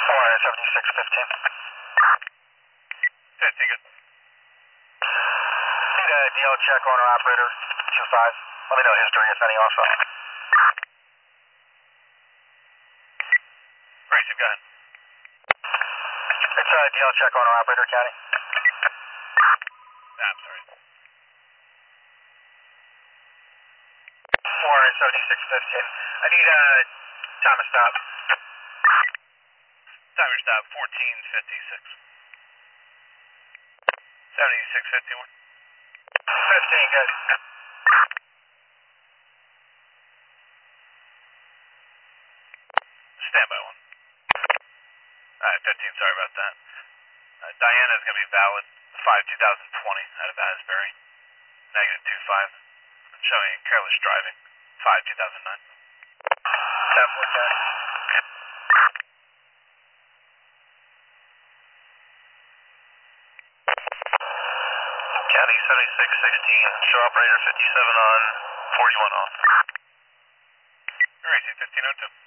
7615. 50, good. Need a DL check owner operator 25. Let me know history if any also. Receive, go ahead. It's DL check owner operator county. I'm sorry. 7615. I need a timer stop. Timer stop 1456. 7651. 15, good. Standby one. Alright, 15, sorry about that. Diana's going to be valid 5/2020 out of Asbury. -25. Showing careless driving 5/2009. 10-4. County 7616, show operator 57 on, 41 off. Racing 1502.